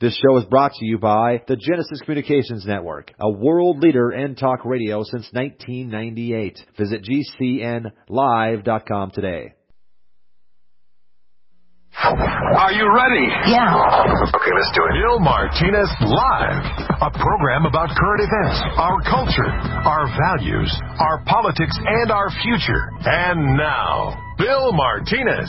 This show is brought to you by the Genesis Communications Network, a world leader in talk radio since 1998. Visit GCNlive.com today. Are you ready? Yeah. Okay, let's do it. Bill Martinez Live, a program about current events, our culture, our values, our politics, and our future. And now, Bill Martinez.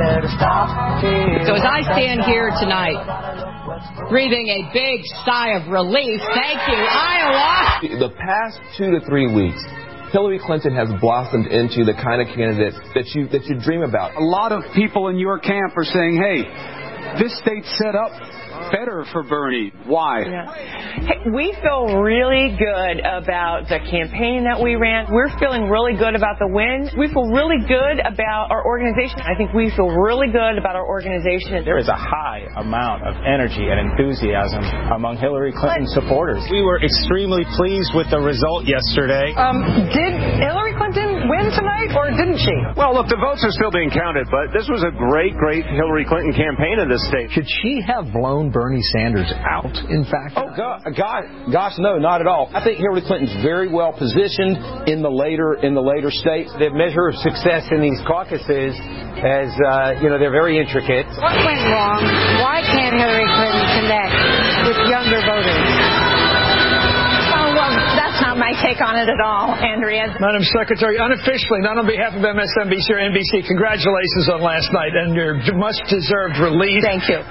So as I stand here tonight, breathing a big sigh of relief, thank you, Iowa. The past 2 to 3 weeks, Hillary Clinton has blossomed into the kind of candidate that you dream about. A lot of people in your camp are saying, hey, this state's set up better for Bernie. Why? Yeah. Hey, we feel really good about the campaign that we ran. We're feeling really good about the win. We feel really good about our organization. I think we feel really good about our organization. There is a high amount of energy and enthusiasm among Hillary Clinton supporters. We were extremely pleased with the result yesterday. Did Hillary Clinton win tonight, or didn't she? Well, look, the votes are still being counted, but this was a great Hillary Clinton campaign in this state. Should she have blown Bernie Sanders out, in fact? Oh, gosh, no, not at all. I think Hillary Clinton's very well positioned in the later states. The measure of success in these caucuses, as they're very intricate. What went wrong? Why can't Hillary Clinton connect with younger voters? Oh, well, that's not my take on it at all, Andrea. Madam Secretary, unofficially, not on behalf of MSNBC or NBC, congratulations on last night and your much-deserved release. Thank you.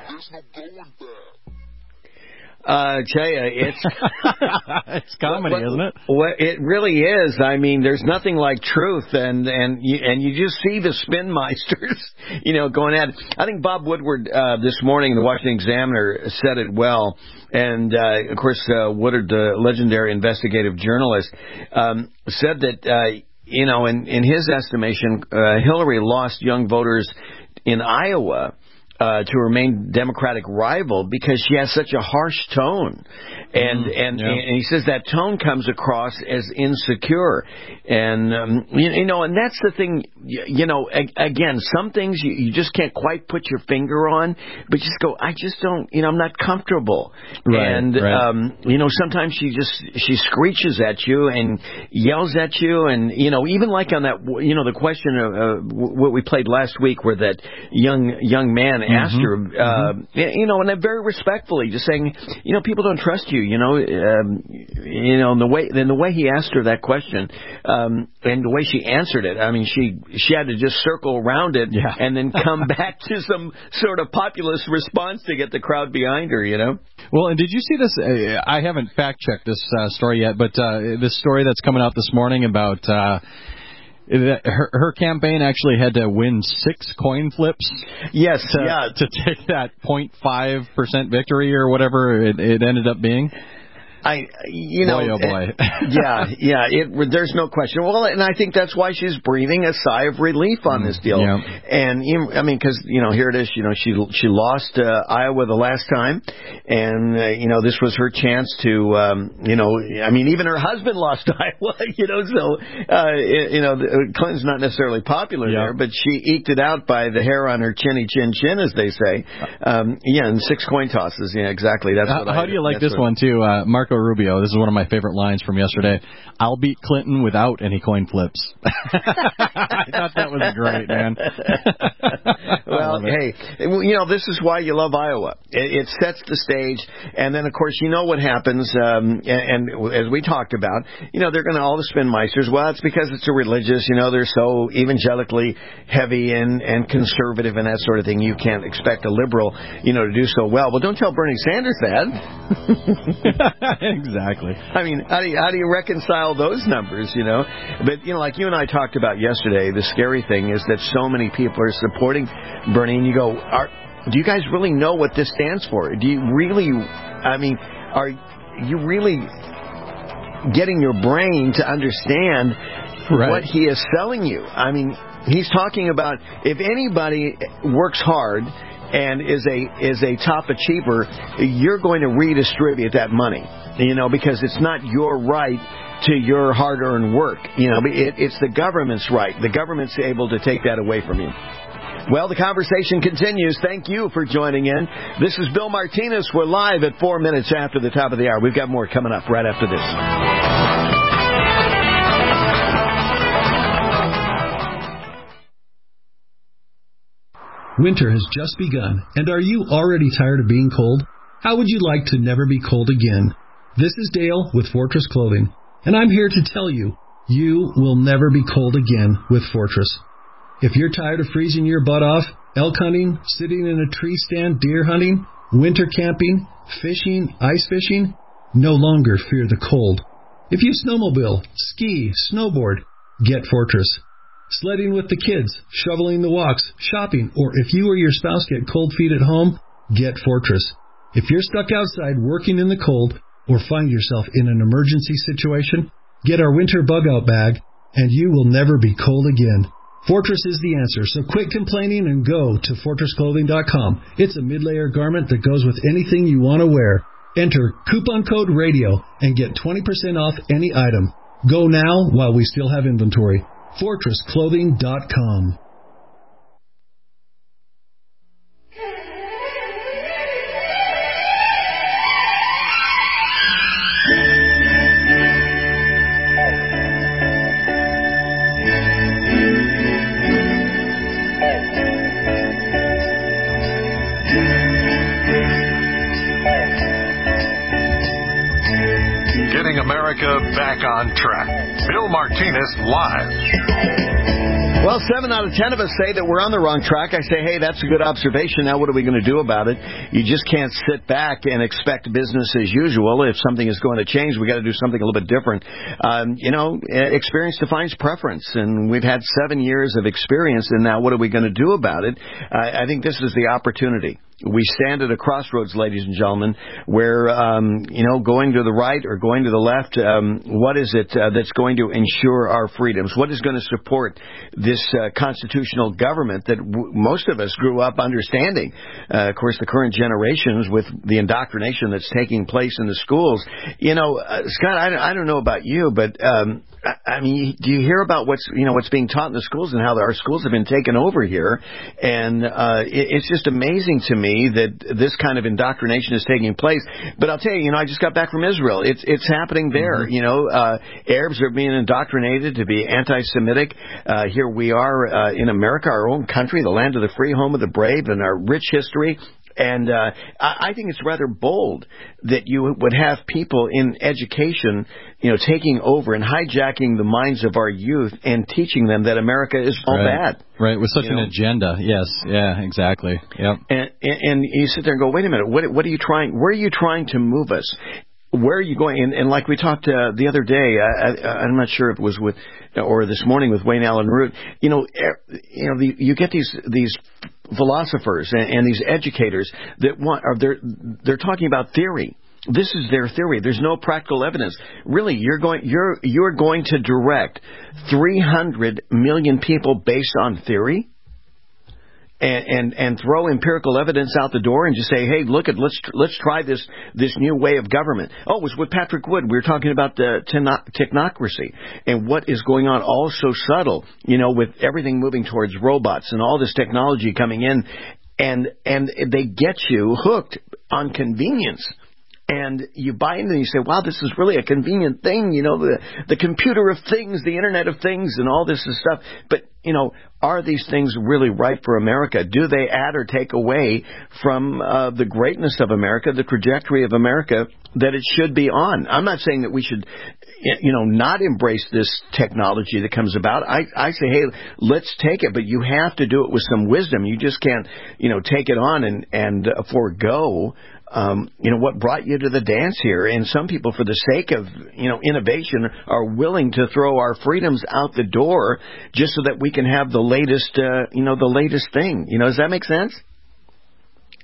Tell you, it's comedy, isn't it? Well, it really is. I mean, there's nothing like truth, and you just see the spin meisters, going at it. I think Bob Woodward this morning in the Washington Examiner said it well, and of course Woodward, the legendary investigative journalist, said that in his estimation, Hillary lost young voters in Iowa to remain Democratic rival because she has such a harsh tone. And he says that tone comes across as insecure. And, and that's the thing, again, some things you just can't quite put your finger on, but just go, I just don't, I'm not comfortable. Right, and, sometimes she screeches at you and yells at you. And, even like on that, the question of what we played last week where that young man asked her, and then very respectfully, just saying, people don't trust you, the way he asked her that question, and the way she answered it, I mean, she had to just circle around it and then come back to some sort of populist response to get the crowd behind her, Well, and did you see this? I haven't fact-checked this story yet, but this story that's coming out this morning about her campaign actually had to win 6 coin flips. Yes, to take that 0.5% victory or whatever it ended up being. Boy, oh boy. There's no question. Well, and I think that's why she's breathing a sigh of relief on this deal. Yeah. And because here it is. She lost Iowa the last time, and this was her chance to. Even her husband lost Iowa. So Clinton's not necessarily popular there, but she eked it out by the hair on her chinny chin, as they say. And 6 coin tosses. Yeah, exactly. That's how do you like this one too, Marco Rubio? This is one of my favorite lines from yesterday. I'll beat Clinton without any coin flips. I thought that was great, man. Well, hey, this is why you love Iowa. It sets the stage, and then, of course, what happens, and as we talked about, they're going to all the spin meisters. Well, it's because it's a religious, they're so evangelically heavy and conservative and that sort of thing. You can't expect a liberal, to do so well. Well, don't tell Bernie Sanders that. Exactly. I mean, how do you reconcile those numbers, But, like you and I talked about yesterday, the scary thing is that so many people are supporting Bernie, and you go, do you guys really know what this stands for? Do you really, are you really getting your brain to understand what he is selling you? I mean, he's talking about if anybody works hard and is a top achiever, you're going to redistribute that money, because it's not your right to your hard-earned work. It's the government's right. The government's able to take that away from you. Well, the conversation continues. Thank you for joining in. This is Bill Martinez. We're live at 4 minutes after the top of the hour. We've got more coming up right after this. Winter has just begun, and are you already tired of being cold? How would you like to never be cold again? This is Dale with Fortress Clothing, and I'm here to tell you, you will never be cold again with Fortress. If you're tired of freezing your butt off, elk hunting, sitting in a tree stand, deer hunting, winter camping, fishing, ice fishing, no longer fear the cold. If you snowmobile, ski, snowboard, get Fortress. Sledding with the kids, shoveling the walks, shopping, or if you or your spouse get cold feet at home, get Fortress. If you're stuck outside working in the cold or find yourself in an emergency situation, get our winter bug-out bag, and you will never be cold again. Fortress is the answer, so quit complaining and go to FortressClothing.com. It's a mid-layer garment that goes with anything you want to wear. Enter coupon code RADIO and get 20% off any item. Go now while we still have inventory. FortressClothing.com. Getting America back on track. Bill Martinez Live. Well, 7 out of 10 of us say that we're on the wrong track. I say, hey, that's a good observation. Now what are we going to do about it? You just can't sit back and expect business as usual. If something is going to change, we got to do something a little bit different. Experience defines preference, and we've had 7 years of experience, and now what are we going to do about it? I think this is the opportunity. We stand at a crossroads, ladies and gentlemen, where, going to the right or going to the left, what is it that's going to ensure our freedoms? What is going to support this constitutional government that most of us grew up understanding? Of course, the current generations with the indoctrination that's taking place in the schools. Scott, I don't know about you, but I mean, do you hear about what's being taught in the schools and how our schools have been taken over here? And it's just amazing to me that this kind of indoctrination is taking place. But I'll tell you, I just got back from Israel. It's happening there. Mm-hmm. Arabs are being indoctrinated to be anti-Semitic. Here we are in America, our own country, the land of the free, home of the brave, and our rich history. And I think it's rather bold that you would have people in education, taking over and hijacking the minds of our youth and teaching them that America is all bad. Right, with such an agenda. Yes, yeah, exactly. Yep. And you sit there and go, wait a minute, what are you trying? Where are you trying to move us? Where are you going? And like we talked the other day, I'm not sure if it was or this morning with Wayne Allen Root. You get these philosophers and these educators that they're talking about theory. This is their theory. There's no practical evidence. Really, you're going to direct 300 million people based on theory? And throw empirical evidence out the door and just say, hey, let's try this new way of government. Oh, it was with Patrick Wood. We were talking about the technocracy and what is going on, all so subtle, with everything moving towards robots and all this technology coming in, and they get you hooked on convenience. And you buy into it and you say, wow, this is really a convenient thing, the computer of things, the Internet of Things, and all this stuff. But, are these things really right for America? Do they add or take away from the greatness of America, the trajectory of America that it should be on? I'm not saying that we should, not embrace this technology that comes about. I say, hey, let's take it, but you have to do it with some wisdom. You just can't, take it on and forego what brought you to the dance here. And some people, for the sake of, innovation, are willing to throw our freedoms out the door just so that we can have the latest thing. Does that make sense?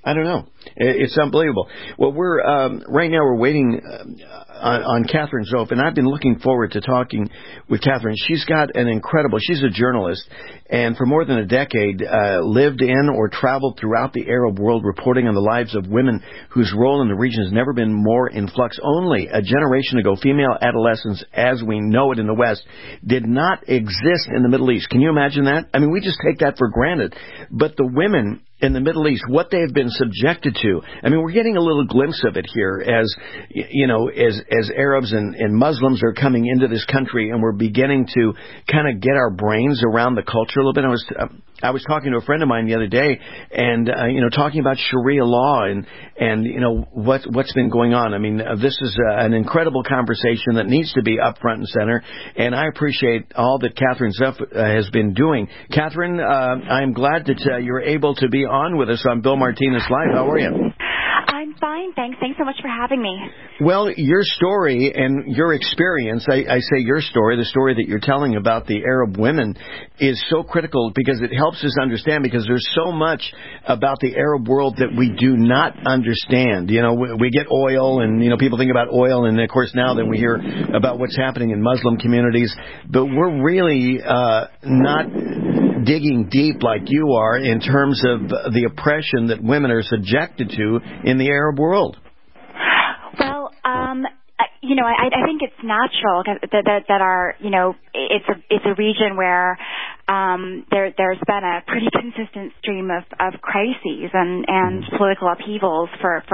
I don't know. It's unbelievable. Well, we're right now we're waiting on Catherine Zoff, and I've been looking forward to talking with Catherine. She's got she's a journalist, and for more than a decade lived in or traveled throughout the Arab world reporting on the lives of women whose role in the region has never been more in flux. Only a generation ago, female adolescence as we know it in the West did not exist in the Middle East. Can you imagine that? I mean, we just take that for granted. But the women in the Middle East, what they have been subjected to. I mean, we're getting a little glimpse of it here as, you know, as Arabs and Muslims are coming into this country, and we're beginning to kind of get our brains around the culture a little bit. I was talking to a friend of mine the other day, and you know, talking about Sharia law and you know what's been going on. I mean, this is an incredible conversation that needs to be up front and center, and I appreciate all that Catherine Zoff has been doing. Catherine, I'm glad that you're able to be on with us on Bill Martinez Live. How are you? I'm fine, thanks. Thanks so much for having me. Well, your story and your experience, I say your story, the story that you're telling about the Arab women is so critical because it helps us understand, because there's so much about the Arab world that we do not understand. You know, we get oil, and, you know, people think about oil, and of course now that we hear about what's happening in Muslim communities, but we're really not digging deep like you are in terms of the oppression that women are subjected to in the Arab world. Well, you know, I think it's natural that our, you know, it's a region where there's been a pretty consistent stream of crises and political upheavals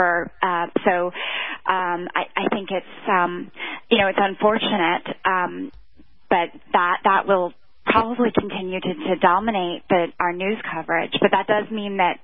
so I think it's you know, it's unfortunate, but that will probably continue to dominate our news coverage, but that does mean that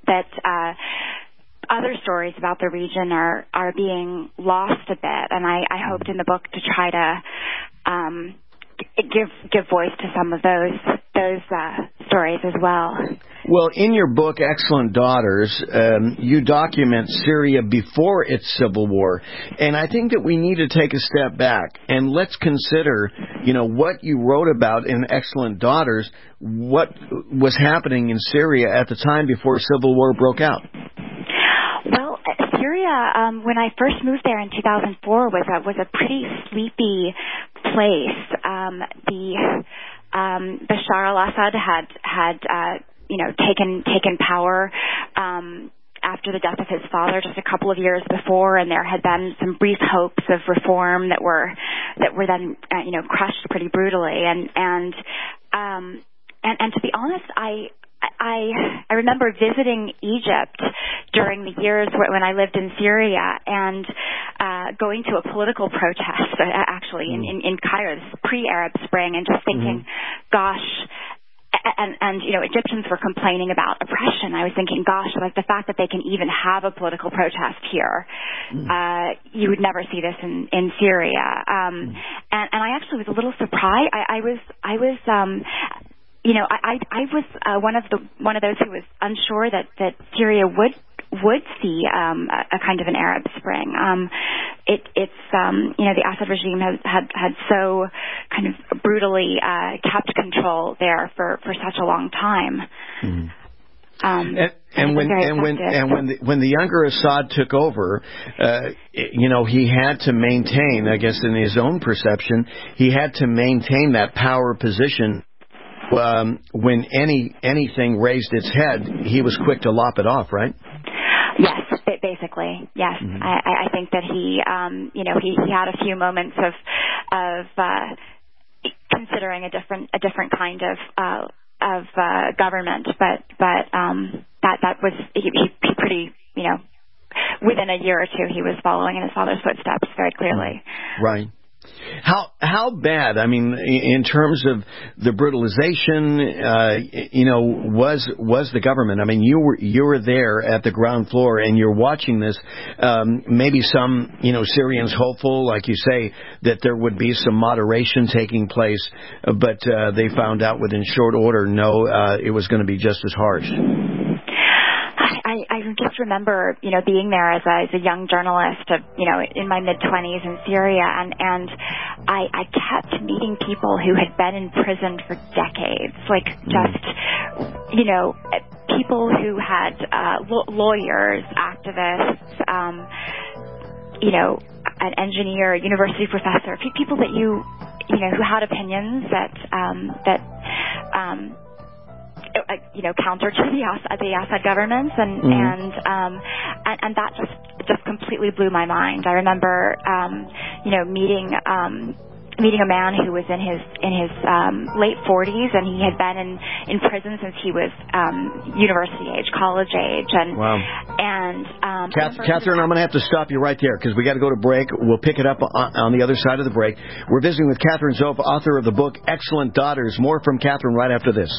other stories about the region are being lost a bit, and I hoped in the book to try to give voice to some of those stories as well. Well, in your book, Excellent Daughters, you document Syria before its civil war. And I think that we need to take a step back and let's consider, you know, what you wrote about in Excellent Daughters, what was happening in Syria at the time before civil war broke out. Well, Syria, when I first moved there in 2004, was a pretty sleepy place. Bashar al-Assad had you know, taken power after the death of his father just a couple of years before, and there had been some brief hopes of reform that were then you know, crushed pretty brutally. And to be honest, I remember visiting Egypt during the years when I lived in Syria and going to a political protest actually in Cairo, this pre-Arab Spring, and just thinking, gosh. And you know, Egyptians were complaining about oppression. I was thinking, gosh, like the fact that they can even have a political protest here, you would never see this in Syria. And I actually was a little surprised. I was you know, I was one of those who was unsure that Syria would see a kind of an Arab Spring. It's you know, the Assad regime had so kind of brutally kept control there for such a long time. And when the younger Assad took over, you know, he had to maintain, I guess in his own perception, he had to maintain that power position. When anything raised its head, he was quick to lop it off, right? Yes, basically, yes. I think that he, you know, he had a few moments of considering a different kind of government, but that was he pretty, you know, within a year or two he was following in his father's footsteps very clearly. Right. How bad, I mean, in terms of the brutalization, you know, was the government? I mean, you were there at the ground floor and you're watching this. Maybe some, you know, Syrians hopeful, like you say, that there would be some moderation taking place, but they found out within short order, no, it was going to be just as harsh. I just remember, you know, being there as a young journalist, you know, in my mid-20s in Syria, and I kept meeting people who had been in prison for decades, like just, you know, people who had lawyers, activists, an engineer, a university professor, people that who had opinions that counter to the Assad government, and that just completely blew my mind. I remember, meeting a man who was in his late 40s, and he had been in prison since he was university age, college age, and wow. And Catherine, I'm going to have to stop you right there because we got to go to break. We'll pick it up on the other side of the break. We're visiting with Catherine Zoepf, author of the book Excellent Daughters. More from Catherine right after this.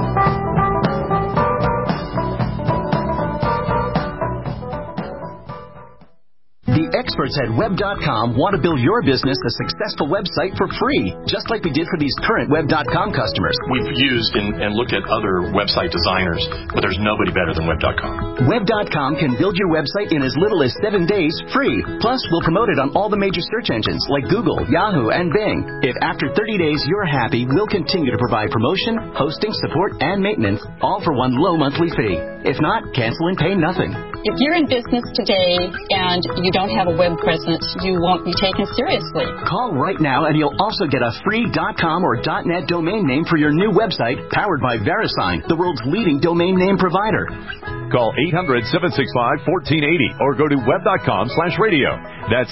The experts at Web.com want to build your business a successful website for free, just like we did for these current Web.com customers. We've used and looked at other website designers, but there's nobody better than Web.com. Web.com can build your website in as little as 7 days free. Plus, we'll promote it on all the major search engines like Google, Yahoo, and Bing. If after 30 days you're happy, we'll continue to provide promotion, hosting, support, and maintenance, all for one low monthly fee. If not, cancel and pay nothing. If you're in business today and you don't have a web presence, you won't be taken seriously. Call right now and you'll also get a free .com or .net domain name for your new website powered by VeriSign, the world's leading domain name provider. Call 800-765-1480 or go to web.com/radio. That's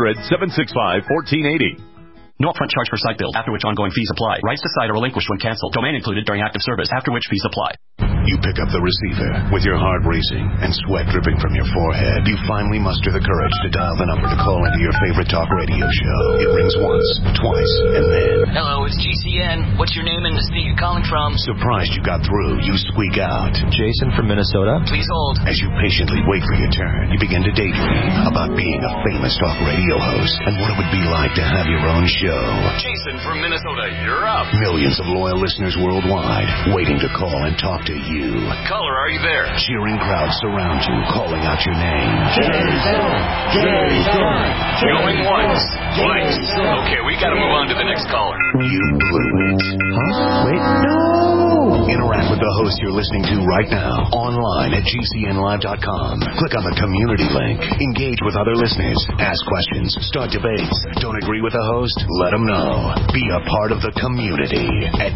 800-765-1480. No upfront charge for site build, after which ongoing fees apply. Rights to site are relinquished when canceled. Domain included during active service, after which fees apply. You pick up the receiver with your heart racing and sweat dripping from your forehead. You finally muster the courage to dial the number to call into your favorite talk radio show. It rings once, twice, and then... Hello, it's GCN. What's your name and the state you're calling from? Surprised you got through, you squeak out. Jason from Minnesota. Please hold. As you patiently wait for your turn, you begin to daydream about being a famous talk radio host and what it would be like to have your own show. Jason from Minnesota, you're up. Millions of loyal listeners worldwide waiting to call and talk to you. Caller, are you there? Cheering crowds surround you, calling out your name. Jason! Jason! Going once, twice. Okay, we gotta move on to the next caller. You blew it. Huh? Wait, no! Interact with the host you're listening to right now, online at GCNlive.com. Click on the community link. Engage with other listeners. Ask questions. Start debates. Don't agree with the host? Let them know. Be a part of the community at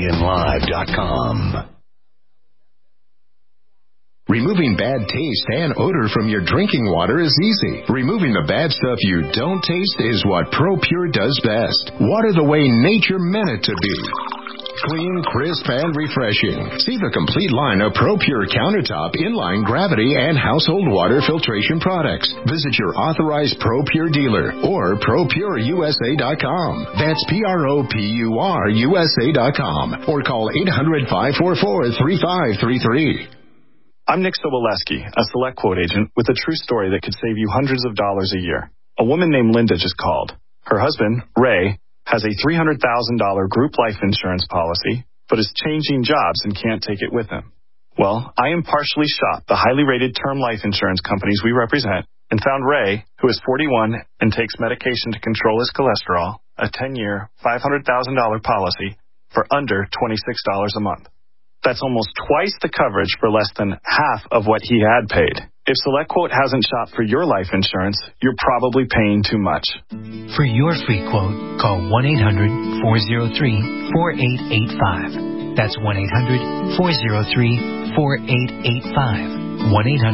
GCNlive.com. Removing bad taste and odor from your drinking water is easy. Removing the bad stuff you don't taste is what ProPure does best. Water the way nature meant it to be. Clean, crisp, and refreshing. See the complete line of ProPure countertop, inline, gravity, and household water filtration products. Visit your authorized ProPure dealer or ProPureUSA.com. That's ProPureUSA.com or call 800-544-3533. I'm Nick Soboleski, a Select Quote agent with a true story that could save you hundreds of dollars a year. A woman named Linda just called. Her husband, Ray, has a $300,000 group life insurance policy, but is changing jobs and can't take it with him. Well, I impartially shopped the highly rated term life insurance companies we represent and found Ray, who is 41 and takes medication to control his cholesterol, a 10-year, $500,000 policy for under $26 a month. That's almost twice the coverage for less than half of what he had paid. If SelectQuote hasn't shopped for your life insurance, you're probably paying too much. For your free quote, call 1-800-403-4885. That's 1-800-403-4885.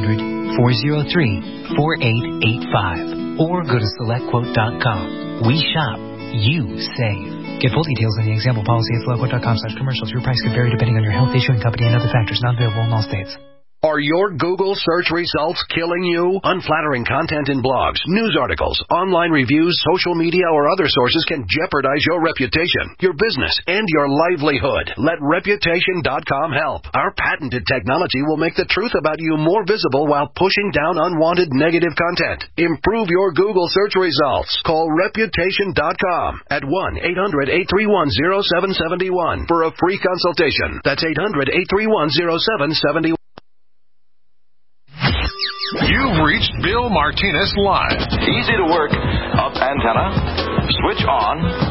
1-800-403-4885. Or go to SelectQuote.com. We shop, you save. Get full details in the example policy at SelectQuote.com/commercials. Your price can vary depending on your health, issuing company, and other factors not available in all states. Are your Google search results killing you? Unflattering content in blogs, news articles, online reviews, social media, or other sources can jeopardize your reputation, your business, and your livelihood. Let Reputation.com help. Our patented technology will make the truth about you more visible while pushing down unwanted negative content. Improve your Google search results. Call Reputation.com at 1-800-831-0771 for a free consultation. That's 800-831-0771. You've reached Bill Martinez Live. Easy to work. Up antenna. Switch on.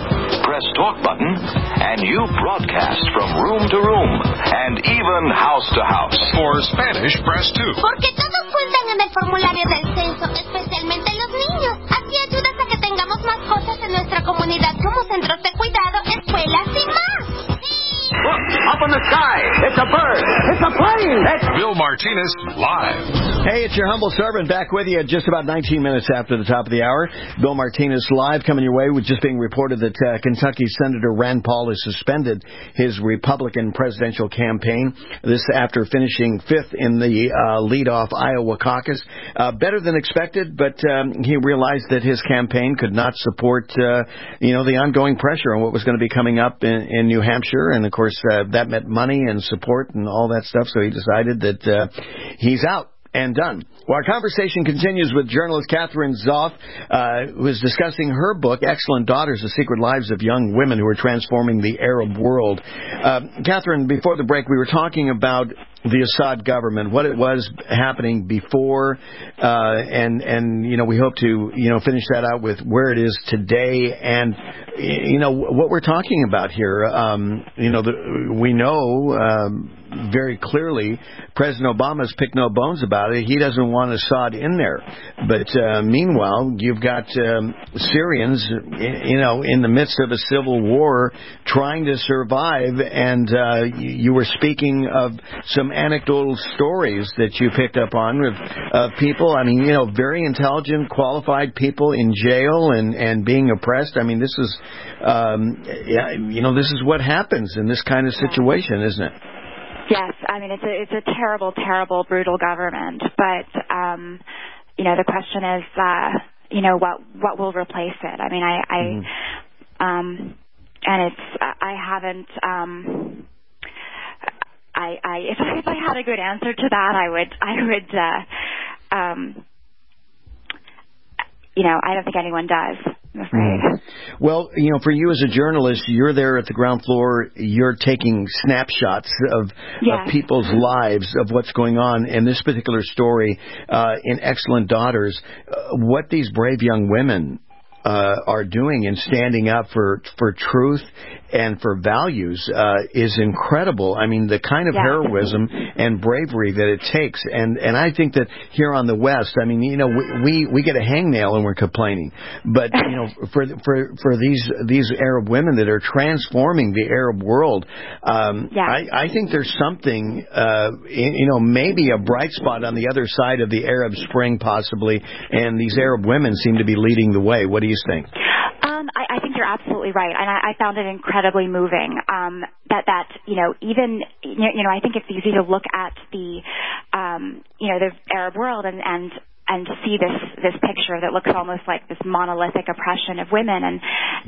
press talk button, and you broadcast from room to room and even house to house. For Spanish, press 2. Porque todos cuentan en el formulario del censo, especialmente los niños. Así ayudas a que tengamos más cosas en nuestra comunidad como centros de cuidado, escuelas y más. Look, up in the sky. It's a bird. It's a plane. It's Bill Martinez Live. Hey, it's your humble servant back with you at just about 19 minutes after the top of the hour. Bill Martinez Live coming your way with just being reported that Kentucky Senator Rand Paul has suspended his Republican presidential campaign. This after finishing 5th in the lead-off Iowa caucus. Better than expected, but he realized that his campaign could not support, the ongoing pressure on what was going to be coming up in New Hampshire. And, of course, that meant money and support and all that stuff. So he decided that he's out and done. Well, our conversation continues with journalist Catherine Zoff, who is discussing her book, Excellent Daughters, The Secret Lives of Young Women Who Are Transforming the Arab World. Catherine, before the break, we were talking about the Assad government, what it was happening before, and we hope to, finish that out with where it is today and, what we're talking about here. We know very clearly President Obama's picked no bones about it. He doesn't want Assad in there. But meanwhile, you've got Syrians, in the midst of a civil war trying to survive. And you were speaking of some anecdotal stories that you picked up on of people, very intelligent, qualified people in jail and being oppressed. This is, this is what happens in this kind of situation, isn't it? Yes, it's a terrible, terrible, brutal government. But the question is, what will replace it? If I had a good answer to that, I don't think anyone does, I'm afraid. Well, for you as a journalist, you're there at the ground floor, you're taking snapshots of people's lives, of what's going on in this particular story in Excellent Daughters. What these brave young women are doing and standing up for truth and for values is incredible. The kind of heroism and bravery that it takes. And I think that here on the West, we get a hangnail and we're complaining. But, for these Arab women that are transforming the Arab world, I think there's something, maybe a bright spot on the other side of the Arab Spring possibly. And these Arab women seem to be leading the way. What do you think? I think you're absolutely right, and I found it incredibly moving. Even I think it's easy to look at the the Arab world and see this picture that looks almost like this monolithic oppression of women,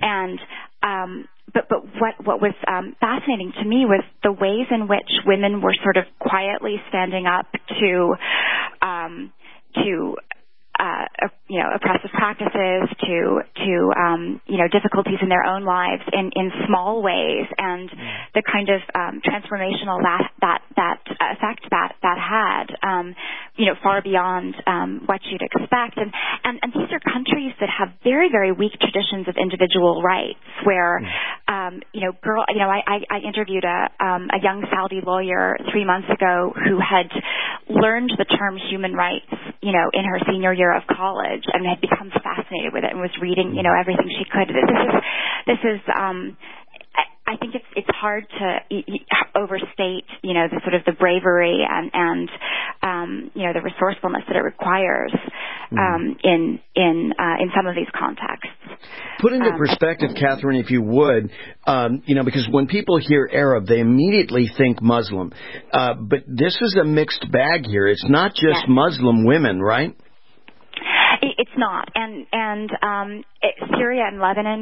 but what was fascinating to me was the ways in which women were sort of quietly standing up to oppressive practices, to difficulties in their own lives in small ways, and the kind of transformational that effect that had, far beyond what you'd expect. And these are countries that have very, very weak traditions of individual rights, where I interviewed a young Saudi lawyer 3 months ago who had learned the term human rights, in her senior year of college, and had become fascinated with it and was reading, everything she could. This is I think it's hard to overstate, the sort of the bravery and the resourcefulness that it requires in some of these contexts. Put into perspective, Catherine, if you would, because when people hear Arab, they immediately think Muslim. But this is a mixed bag here. It's not just Muslim women, right? It's not, and Syria and Lebanon,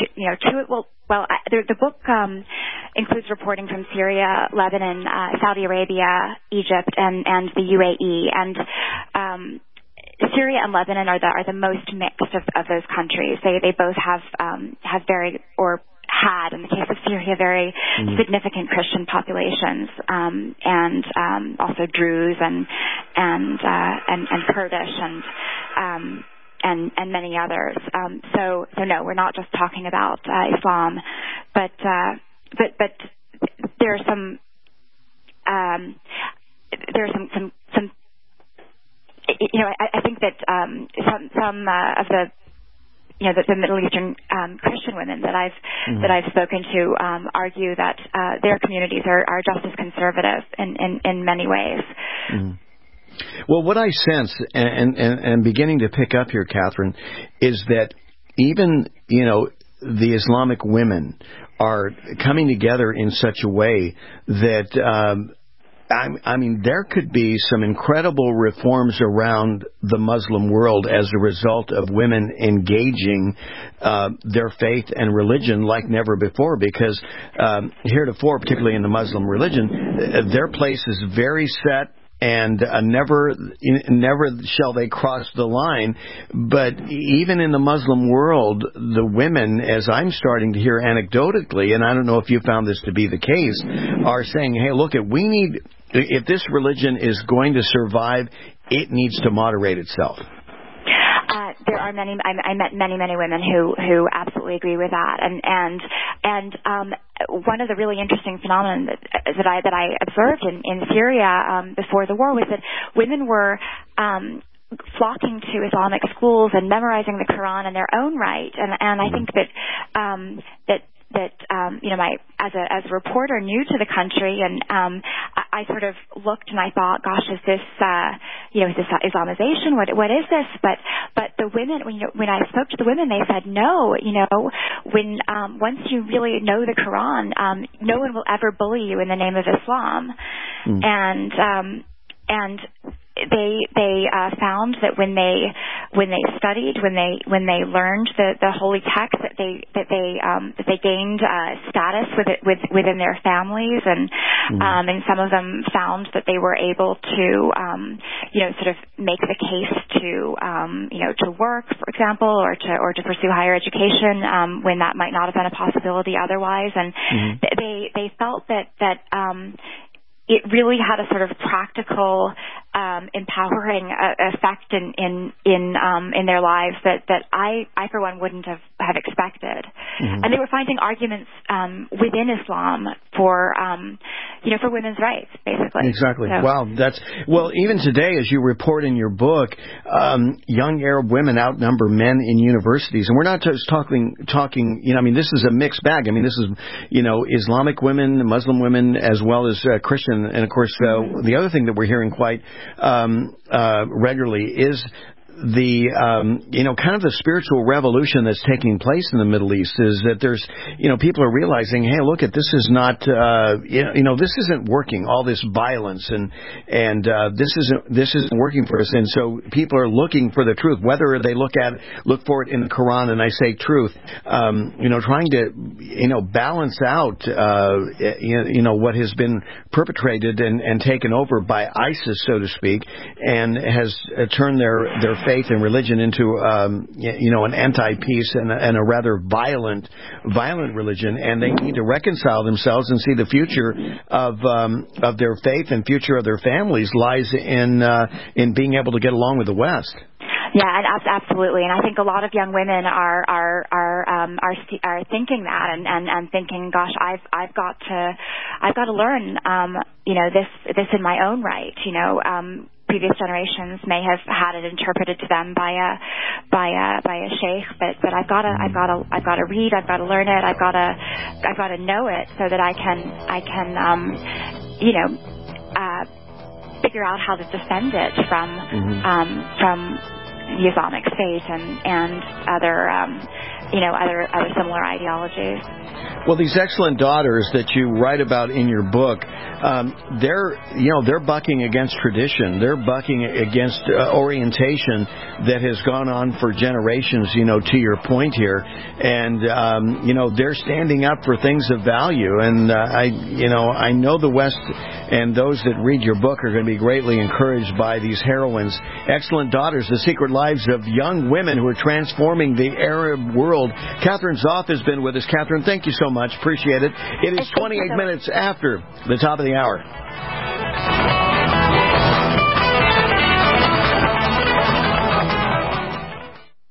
the book includes reporting from Syria, Lebanon, Saudi Arabia, Egypt, and the UAE, and Syria and Lebanon are the most mixed of those countries. They both have very, or had, in the case of Syria, very significant Christian populations, and also Druze and Kurdish, and many others. So no, we're not just talking about Islam, but there's some I think that some of the the Middle Eastern Christian women that I've spoken to argue that their communities are just as conservative in many ways. Mm-hmm. Well, what I sense and beginning to pick up here, Catherine, is that even the Islamic women are coming together in such a way that there could be some incredible reforms around the Muslim world as a result of women engaging their faith and religion like never before, because heretofore, particularly in the Muslim religion, their place is very set, and never shall they cross the line. But even in the Muslim world, the women, as I'm starting to hear anecdotally, and I don't know if you found this to be the case, are saying, hey, look, if this religion is going to survive, it needs to moderate itself. There are many. I met many women who absolutely agree with that, and one of the really interesting phenomena that I observed in Syria before the war was that women were flocking to Islamic schools and memorizing the Quran in their own right, and I think that as a reporter new to the country, and I sort of looked and I thought, gosh, is this is this Islamization? What is this? But the women, when I spoke to the women, they said no. When once you really know the Quran, no one will ever bully you in the name of Islam, and they found that when they studied, when they learned the holy text, that they gained status within their families, and some of them found that they were able to sort of make the case to work, for example, or to pursue higher education when that might not have been a possibility otherwise, and they felt that it really had a sort of practical, empowering effect in their lives that I for one wouldn't have expected. And they were finding arguments within Islam for women's rights, basically. Exactly. So. Wow. Even today, as you report in your book, young Arab women outnumber men in universities, and we're not just talking. This is a mixed bag. This is Islamic women, Muslim women, as well as Christian. And of course, the other thing that we're hearing quite regularly is the kind of the spiritual revolution that's taking place in the Middle East, is that there's people are realizing, hey, look, this is not this isn't working, all this violence and this isn't working for us, and so people are looking for the truth, whether they look for it in the Quran, and I say truth, trying to balance out what has been perpetrated and taken over by ISIS, so to speak, and has turned their faith and religion into an anti-peace and a rather violent religion, and they need to reconcile themselves and see the future of their faith and future of their families lies in being able to get along with the West. Yeah, and absolutely. And I think a lot of young women are thinking that and thinking, gosh, I've got to learn this in my own right. Previous generations may have had it interpreted to them by a sheikh, but I've got to read, I've got to learn it, I've got to know it so that I can figure out how to defend it from the Islamic State and other similar ideologies. Well, these excellent daughters that you write about in your book, they're bucking against tradition. They're bucking against orientation that has gone on for generations, to your point here. And, they're standing up for things of value. And I know the West and those that read your book are going to be greatly encouraged by these heroines. Excellent Daughters, The Secret Lives of Young Women Who Are Transforming the Arab World. Catherine Zoff has been with us. Catherine, thank you so much. Appreciate it. It is 28 minutes after the top of the hour.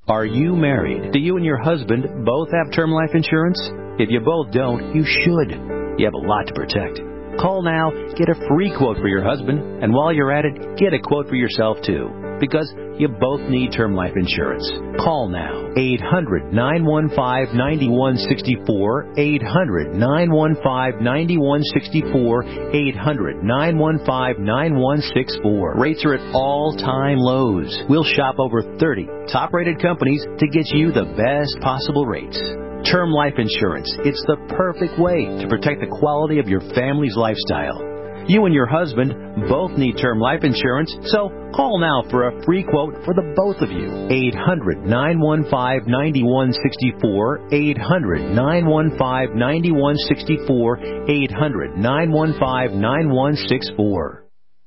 Are you married? Do you and your husband both have term life insurance? If you both don't, you should. You have a lot to protect. Call now, get a free quote for your husband, and while you're at it, get a quote for yourself too. Because you both need term life insurance. Call now. 800-915-9164. 800-915-9164. 800-915-9164. Rates are at all-time lows. We'll shop over 30 top-rated companies to get you the best possible rates. Term life insurance. It's the perfect way to protect the quality of your family's lifestyle. You and your husband both need term life insurance, so call now for a free quote for the both of you. 800-915-9164. 800-915-9164. 800-915-9164.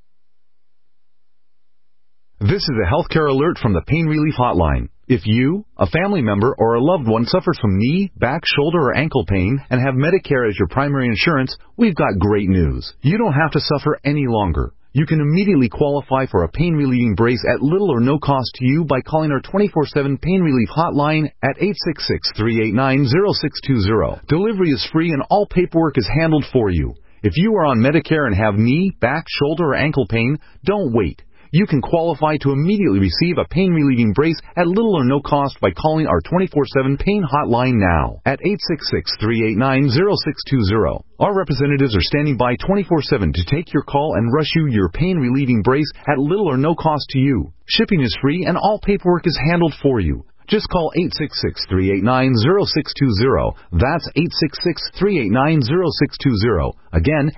This is a healthcare alert from the Pain Relief Hotline. If you, a family member, or a loved one suffers from knee, back, shoulder, or ankle pain and have Medicare as your primary insurance, we've got great news. You don't have to suffer any longer. You can immediately qualify for a pain-relieving brace at little or no cost to you by calling our 24/7 Pain Relief Hotline at 866-389-0620. Delivery is free and all paperwork is handled for you. If you are on Medicare and have knee, back, shoulder, or ankle pain, don't wait. You can qualify to immediately receive a pain-relieving brace at little or no cost by calling our 24/7 Pain Hotline now at 866-389-0620. Our representatives are standing by 24/7 to take your call and rush you your pain-relieving brace at little or no cost to you. Shipping is free and all paperwork is handled for you. Just call 866-389-0620. That's 866-389-0620. Again,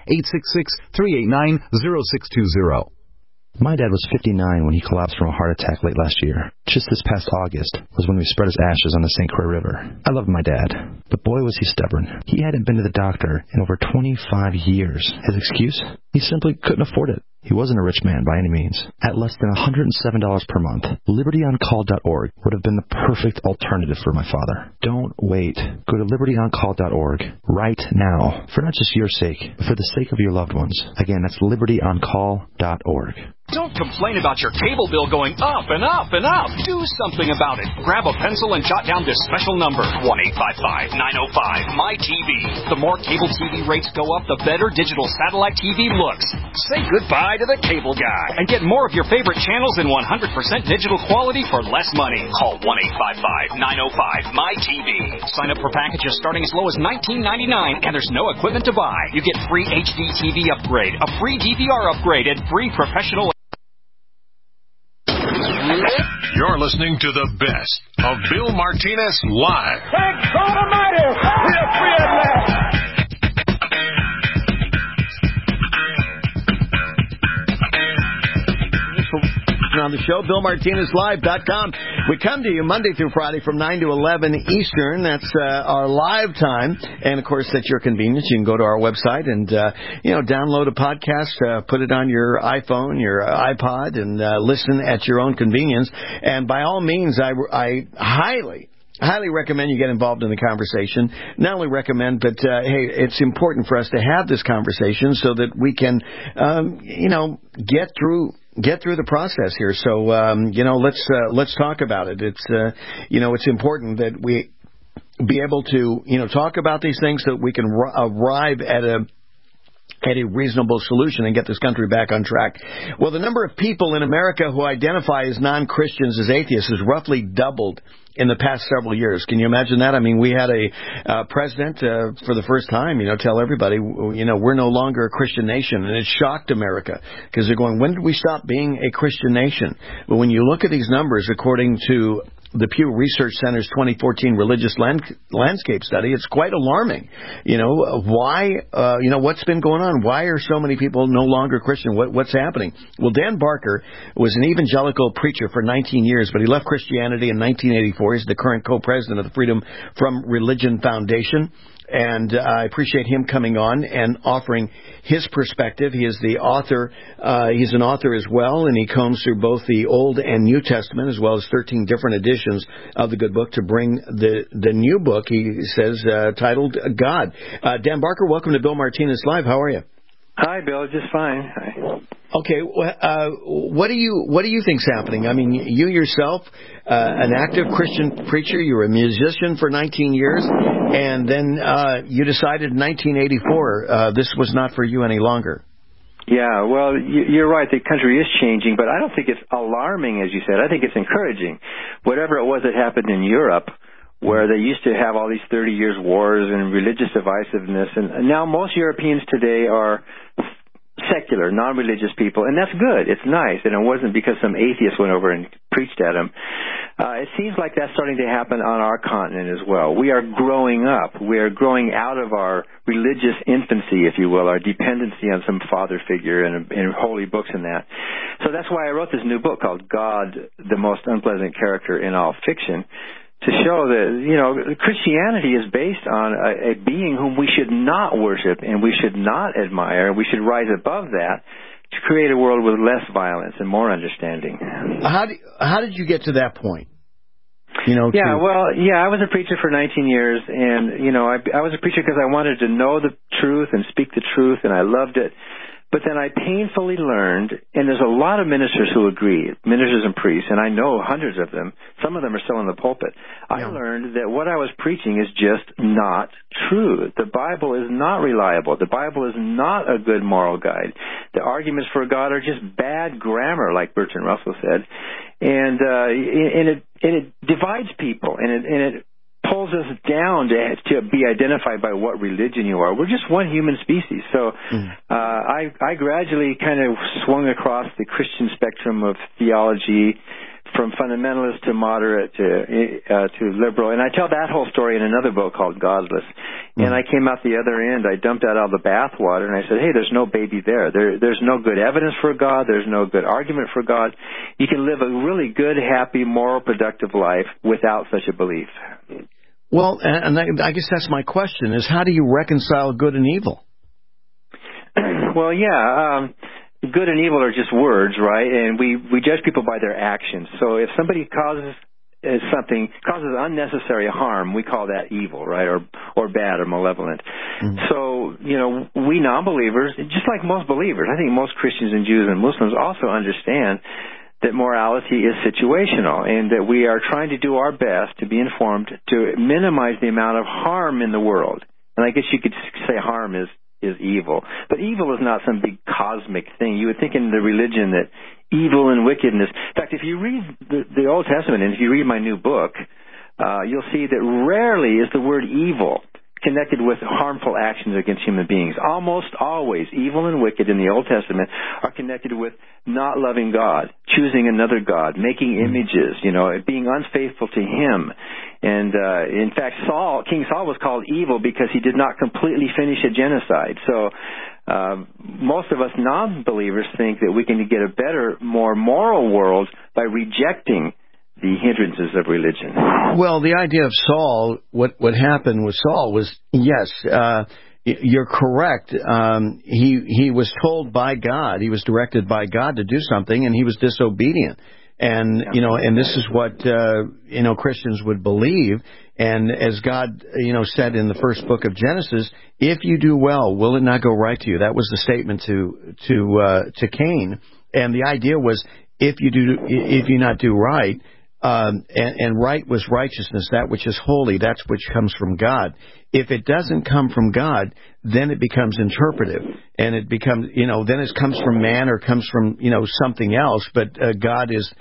866-389-0620. My dad was 59 when he collapsed from a heart attack late last year. Just this past August was when we spread his ashes on the St. Croix River. I loved my dad, but boy was he stubborn. He hadn't been to the doctor in over 25 years. His excuse? He simply couldn't afford it. He wasn't a rich man by any means. At less than $107 per month, LibertyOnCall.org would have been the perfect alternative for my father. Don't wait. Go to LibertyOnCall.org right now, for not just your sake, but for the sake of your loved ones. Again, that's LibertyOnCall.org. Don't complain about your cable bill going up and up and up. Do something about it. Grab a pencil and jot down this special number, 1-855-905-MY-TV. The more cable TV rates go up, the better digital satellite TV looks. Say goodbye to the cable guy and get more of your favorite channels in 100% digital quality for less money. Call 1-855-905-MY-TV. Sign up for packages starting as low as $19.99, and there's no equipment to buy. You get free HD TV upgrade, a free DVR upgrade, and free professional. You're listening to the best of Bill Martinez Live. Thank God Almighty, we are free at last. On the show, BillMartinezLive.com. We come to you Monday through Friday from 9 to 11 Eastern. That's our live time. And, of course, at your convenience, you can go to our website and, download a podcast, put it on your iPhone, your iPod, and listen at your own convenience. And by all means, I highly recommend you get involved in the conversation. Not only recommend, but, hey, it's important for us to have this conversation so that we can, get through the process here. So, let's talk about it. It's important that we be able to, talk about these things so that we can arrive at a reasonable solution and get this country back on track. Well, the number of people in America who identify as non-Christians, as atheists, has roughly doubled in the past several years. Can you imagine that? I mean, we had a president for the first time, tell everybody, we're no longer a Christian nation. And it shocked America because they're going, when did we stop being a Christian nation? But when you look at these numbers, according to the Pew Research Center's 2014 Religious Landscape Study, it's quite alarming. Why, what's been going on? Why are so many people no longer Christian? What's happening? Well, Dan Barker was an evangelical preacher for 19 years, but he left Christianity in 1984. He's the current co-president of the Freedom from Religion Foundation. And I appreciate him coming on and offering his perspective. He is the author. He's an author as well, and he combs through both the Old and New Testament, as well as 13 different editions of the good book to bring the new book, he says, titled God. Dan Barker, welcome to Bill Martinez Live. How are you? Hi, Bill. Just fine. Hi. Okay, what do you think's happening? I mean, you yourself, an active Christian preacher, you were a musician for 19 years, and then you decided in 1984 this was not for you any longer. Yeah, well, you're right. The country is changing, but I don't think it's alarming, as you said. I think it's encouraging. Whatever it was that happened in Europe, where they used to have all these 30 years wars and religious divisiveness, and now most Europeans today are secular, non-religious people, and that's good. It's nice, and it wasn't because some atheist went over and preached at them. It seems like that's starting to happen on our continent as well. We are growing up. We are growing out of our religious infancy, if you will, our dependency on some father figure and holy books and that. So that's why I wrote this new book called God, the Most Unpleasant Character in All Fiction, to show that, you know, Christianity is based on a being whom we should not worship and we should not admire. We should rise above that to create a world with less violence and more understanding. How did you get to that point? You know, I was a preacher for 19 years, and, you know, I was a preacher because I wanted to know the truth and speak the truth, and I loved it. But then I painfully learned, and there's a lot of ministers who agree, ministers and priests, and I know hundreds of them. Some of them are still in the pulpit. I learned that what I was preaching is just not true. The Bible is not reliable. The Bible is not a good moral guide. The arguments for God are just bad grammar, like Bertrand Russell said. And it divides people, and it pulls us down to be identified by what religion you are. We're just one human species. So I gradually kind of swung across the Christian spectrum of theology, from fundamentalist to moderate to liberal. And I tell that whole story in another book called Godless. And I came out the other end. I dumped out all the bathwater, and I said, hey, there's no baby there. There's no good evidence for God. There's no good argument for God. You can live a really good, happy, moral, productive life without such a belief. Well, and I guess that's my question, is how do you reconcile good and evil? Well, good and evil are just words, right? And we judge people by their actions. So if somebody causes unnecessary harm, we call that evil, right? Or bad or malevolent. So, you know, we non-believers, just like most believers, I think most Christians and Jews and Muslims also understand that morality is situational and that we are trying to do our best to be informed to minimize the amount of harm in the world. And I guess you could say harm is evil. But evil is not some big cosmic thing. You would think in the religion that evil and wickedness. In fact, if you read the Old Testament and if you read my new book, you'll see that rarely is the word evil connected with harmful actions against human beings. Almost always, evil and wicked in the Old Testament are connected with not loving God, choosing another God, making images, you know, being unfaithful to Him. And in fact, King Saul was called evil because he did not completely finish a genocide. So most of us non-believers think that we can get a better, more moral world by rejecting the hindrances of religion. Well, the idea of Saul, what happened with Saul was, yes, you're correct. He was told by God, he was directed by God to do something, and he was disobedient. And, you know, and this is what, you know, Christians would believe. And as God, you know, said in the first book of Genesis, if you do well, will it not go right to you? That was the statement to Cain. And the idea was, if you not do right, and right was righteousness, that which is holy, that's which comes from God. If it doesn't come from God, then it becomes interpretive, and it becomes, you know, then it comes from man or comes from, you know, something else. But God is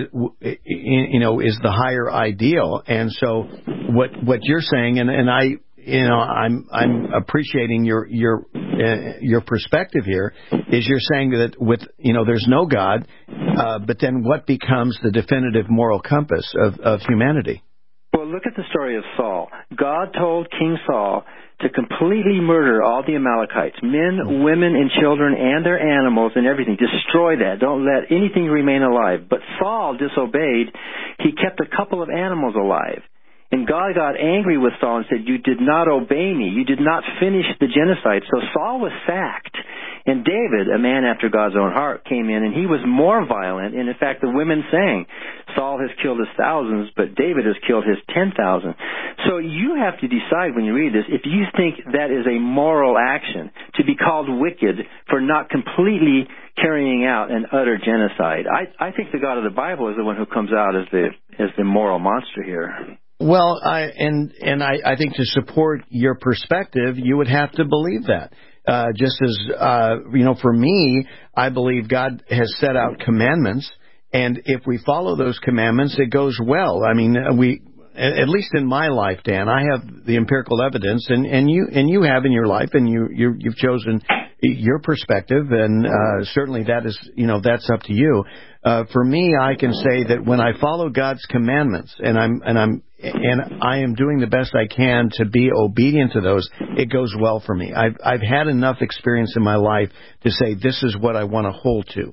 the higher ideal, and so what you're saying, and I. You know, I'm appreciating your perspective here. Is you're saying that with, you know, there's no God, but then what becomes the definitive moral compass of humanity? Well, look at the story of Saul. God told King Saul to completely murder all the Amalekites, men, women, and children, and their animals and everything. Destroy that. Don't let anything remain alive. But Saul disobeyed. He kept a couple of animals alive. And God got angry with Saul and said, you did not obey me. You did not finish the genocide. So Saul was sacked. And David, a man after God's own heart, came in, and he was more violent. And in fact, the women sang, Saul has killed his thousands, but David has killed his 10,000. So you have to decide when you read this if you think that is a moral action to be called wicked for not completely carrying out an utter genocide. I think the God of the Bible is the one who comes out as the moral monster here. Well, I think to support your perspective, you would have to believe that. Just as, for me, I believe God has set out commandments, and if we follow those commandments, it goes well. I mean, at least in my life, Dan, I have the empirical evidence, and you have in your life, and you've chosen your perspective, and certainly that is, that's up to you. For me, I can say that when I follow God's commandments, and I am doing the best I can to be obedient to those, it goes well for me. I've had enough experience in my life to say this is what I want to hold to.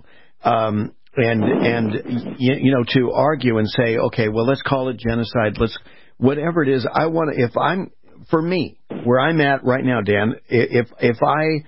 And to argue and say, okay, well, let's call it genocide. Whatever it is, for me, where I'm at right now, Dan, if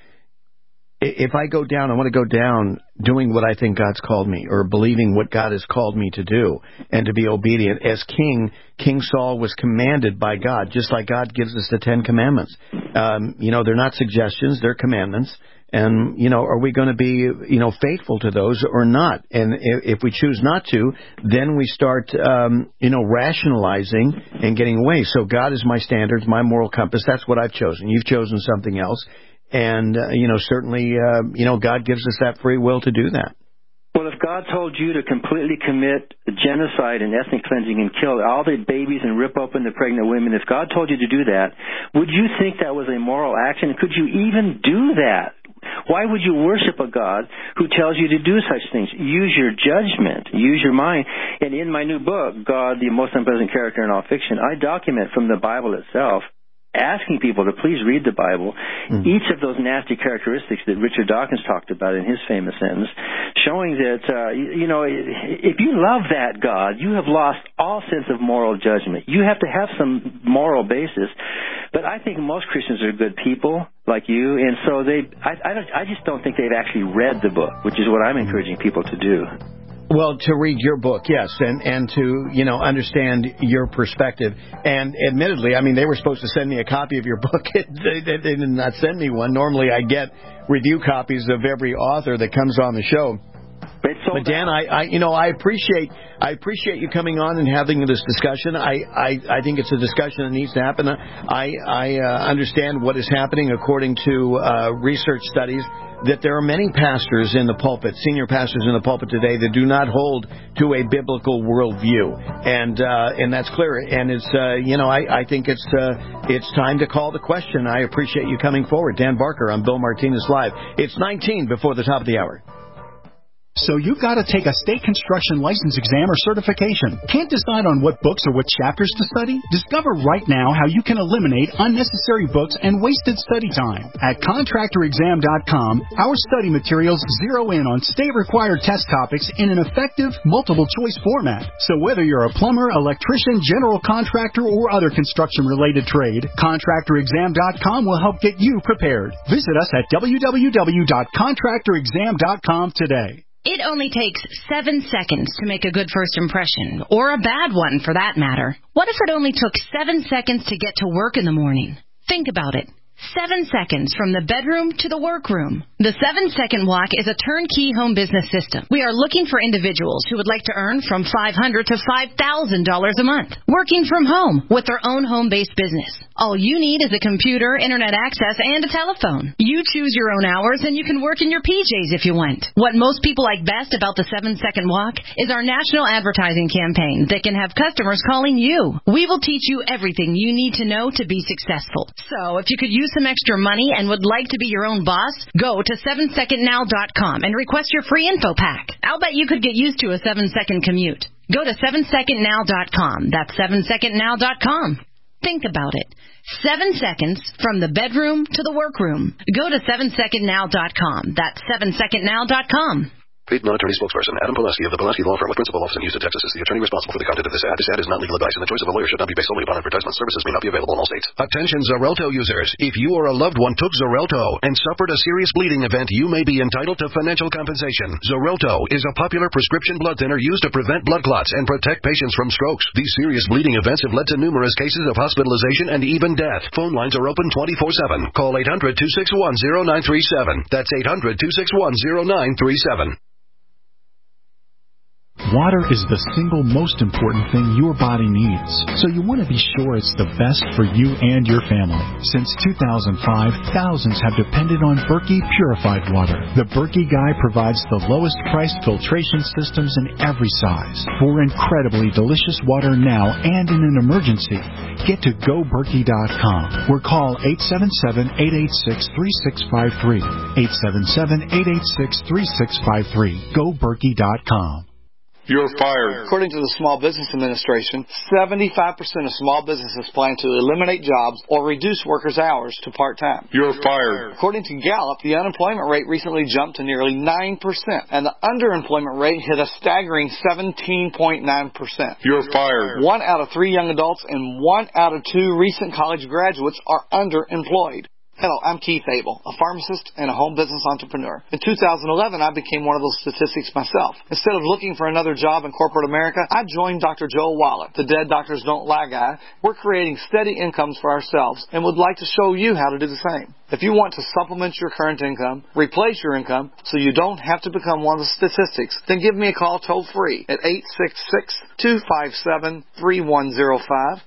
I go down, I want to go down doing what I think God's called me, or believing what God has called me to do, and to be obedient. As King Saul was commanded by God, just like God gives us the 10 Commandments. They're not suggestions, they're commandments. And, are we going to be, faithful to those or not? And if we choose not to, then we start, rationalizing and getting away. So God is my standards, my moral compass. That's what I've chosen. You've chosen something else. And, certainly, God gives us that free will to do that. Well, if God told you to completely commit genocide and ethnic cleansing and kill all the babies and rip open the pregnant women, if God told you to do that, would you think that was a moral action? Could you even do that? Why would you worship a God who tells you to do such things? Use your judgment. Use your mind. And in my new book, God, the Most Unpleasant Character in All Fiction, I document from the Bible itself, asking people to please read the Bible, each of those nasty characteristics that Richard Dawkins talked about in his famous sentence, showing that, if you love that God, you have lost all sense of moral judgment. You have to have some moral basis. But I think most Christians are good people, like you, and so I just don't think they've actually read the book, which is what I'm encouraging people to do. Well, to read your book, yes, and to, understand your perspective. And admittedly, I mean, they were supposed to send me a copy of your book. They did not send me one. Normally, I get review copies of every author that comes on the show. But Dan, I appreciate you coming on and having this discussion. I think it's a discussion that needs to happen. I understand what is happening according to research studies, that there are many pastors in the pulpit, senior pastors in the pulpit today, that do not hold to a biblical worldview, and that's clear. And it's I think it's time to call the question. I appreciate you coming forward, Dan Barker on Bill Martinez Live. It's 19 before the top of the hour. So you've got to take a state construction license exam or certification. Can't decide on what books or what chapters to study? Discover right now how you can eliminate unnecessary books and wasted study time. At ContractorExam.com, our study materials zero in on state-required test topics in an effective, multiple-choice format. So whether you're a plumber, electrician, general contractor, or other construction-related trade, ContractorExam.com will help get you prepared. Visit us at www.ContractorExam.com today. It only takes 7 seconds to make a good first impression, or a bad one for that matter. What if it only took 7 seconds to get to work in the morning? Think about it. 7 seconds from the bedroom to the workroom. The 7-Second Walk is a turnkey home business system. We are looking for individuals who would like to earn from $500 to $5,000 a month, working from home with their own home-based business. All you need is a computer, internet access, and a telephone. You choose your own hours, and you can work in your PJs if you want. What most people like best about the 7-Second Walk is our national advertising campaign that can have customers calling you. We will teach you everything you need to know to be successful. So if you could use some extra money and would like to be your own boss, go to 7secondnow.com and request your free info pack. I'll bet you could get used to a 7-second commute. Go to 7secondnow.com. That's 7secondnow.com. Think about it. 7 seconds from the bedroom to the workroom. Go to 7secondnow.com. That's 7secondnow.com. Paid non-attorney spokesperson Adam Pulaski of the Pulaski Law Firm with principal office in Houston, Texas is the attorney responsible for the content of this ad. This ad is not legal advice, and the choice of a lawyer should not be based solely upon advertisement. Services may not be available in all states. Attention Xarelto users. If you or a loved one took Xarelto and suffered a serious bleeding event, you may be entitled to financial compensation. Xarelto is a popular prescription blood thinner used to prevent blood clots and protect patients from strokes. These serious bleeding events have led to numerous cases of hospitalization and even death. Phone lines are open 24/7. Call 800-261-0937. That's 800-261-0937. Water is the single most important thing your body needs, so you want to be sure it's the best for you and your family. Since 2005, thousands have depended on Berkey purified water. The Berkey Guy provides the lowest priced filtration systems in every size. For incredibly delicious water now and in an emergency, get to GoBerkey.com or call 877-886-3653. 877-886-3653. GoBerkey.com. You're fired. According to the Small Business Administration, 75% of small businesses plan to eliminate jobs or reduce workers' hours to part-time. You're fired. According to Gallup, the unemployment rate recently jumped to nearly 9%, and the underemployment rate hit a staggering 17.9%. You're fired. 1 out of 3 young adults and 1 out of 2 recent college graduates are underemployed. Hello, I'm Keith Abel, a pharmacist and a home business entrepreneur. In 2011, I became one of those statistics myself. Instead of looking for another job in corporate America, I joined Dr. Joel Wallach, the Dead Doctors Don't Lie guy. We're creating steady incomes for ourselves and would like to show you how to do the same. If you want to supplement your current income, replace your income, so you don't have to become one of the statistics, then give me a call toll-free at 866-257-3105,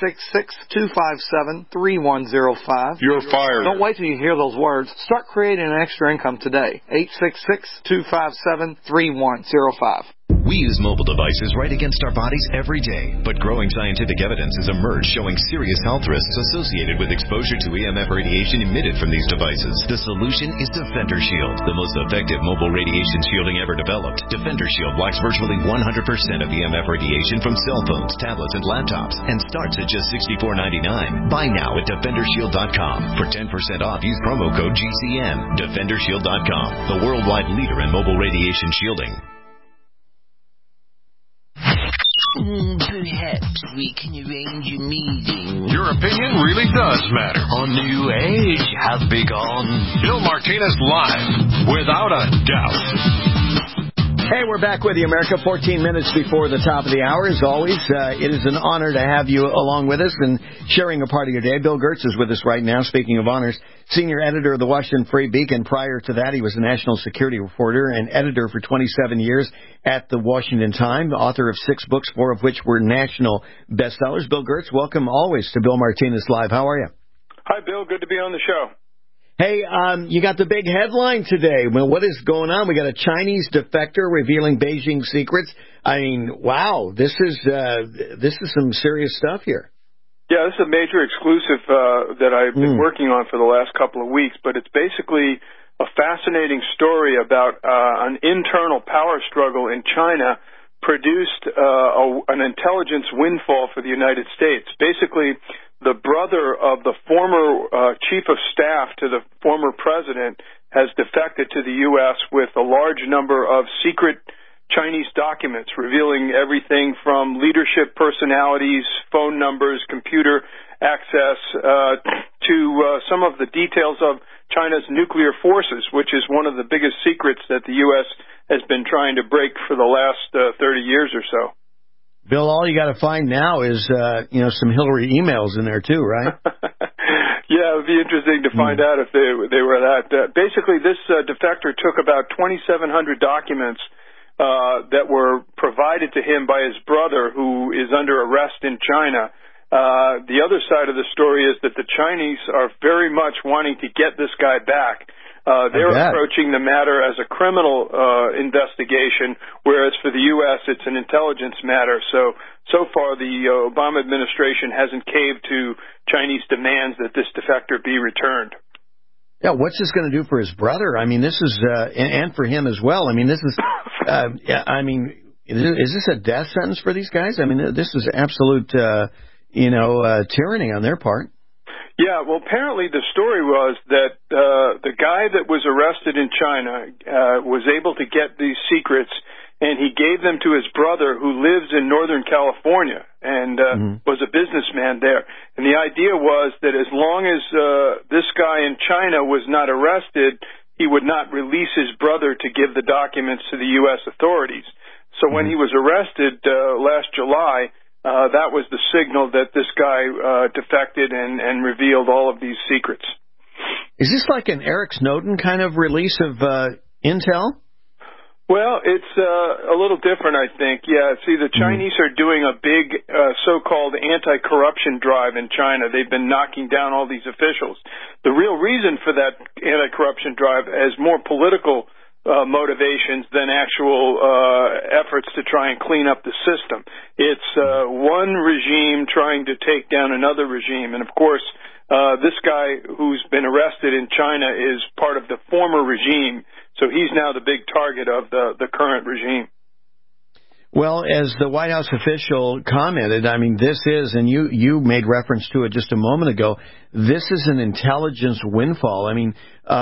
866-257-3105. You're fired. Don't wait till you hear those words. Start creating an extra income today. 866-257-3105. We use mobile devices right against our bodies every day, but growing scientific evidence has emerged showing serious health risks associated with exposure to EMF radiation emitted from these devices. The solution is Defender Shield, the most effective mobile radiation shielding ever developed. Defender Shield blocks virtually 100% of EMF radiation from cell phones, tablets, and laptops, and starts at just $64.99. Buy now at DefenderShield.com. For 10% off, use promo code GCN. DefenderShield.com, the worldwide leader in mobile radiation shielding. Perhaps we can arrange a meeting. Your opinion really does matter. On New Age have begun. Bill Martinez live, without a doubt. Hey, we're back with you, America, 14 minutes before the top of the hour. As always, it is an honor to have you along with us and sharing a part of your day. Bill Gertz is with us right now, speaking of honors. Senior editor of the Washington Free Beacon. Prior to that, he was a national security reporter and editor for 27 years at the Washington Times, author of 6 books, 4 of which were national bestsellers. Bill Gertz, welcome always to Bill Martinez Live. How are you? Hi, Bill. Good to be on the show. Hey, you got the big headline today. Well, what is going on? We got a Chinese defector revealing Beijing secrets. I mean, wow, this is some serious stuff here. Yeah, this is a major exclusive that I've been working on for the last couple of weeks, but it's basically a fascinating story about an internal power struggle in China produced an intelligence windfall for the United States. Basically, the brother of the former chief of staff to the former president has defected to the U.S. with a large number of secret Chinese documents revealing everything from leadership personalities, phone numbers, computer access, to some of the details of China's nuclear forces, which is one of the biggest secrets that the U.S. has been trying to break for the last 30 years or so. Bill, all you got to find now is, some Hillary emails in there too, right? Yeah, it would be interesting to find out if they were that. Basically, this defector took about 2,700 documents that were provided to him by his brother, who is under arrest in China. The other side of the story is that the Chinese are very much wanting to get this guy back. They're approaching the matter as a criminal investigation, whereas for the U.S. it's an intelligence matter. So far the Obama administration hasn't caved to Chinese demands that this defector be returned. Yeah, what's this going to do for his brother? I mean, this is, and for him as well. I mean, this is, is this a death sentence for these guys? I mean, this is absolute, tyranny on their part. Yeah, well, apparently the story was that the guy that was arrested in China was able to get these secrets, and he gave them to his brother who lives in Northern California and was a businessman there. And the idea was that as long as this guy in China was not arrested, he would not release his brother to give the documents to the U.S. authorities. So when he was arrested last July, that was the signal that this guy defected and revealed all of these secrets. Is this like an Eric Snowden kind of release of intel? Well, it's a little different, I think. Yeah, see, the Chinese are doing a big so-called anti-corruption drive in China. They've been knocking down all these officials. The real reason for that anti-corruption drive is more political motivations than actual efforts to try and clean up the system. It's one regime trying to take down another regime. And, of course, this guy who's been arrested in China is part of the former regime, so he's now the big target of the current regime. Well, as the White House official commented, I mean, this is, and you made reference to it just a moment ago, this is an intelligence windfall. I mean,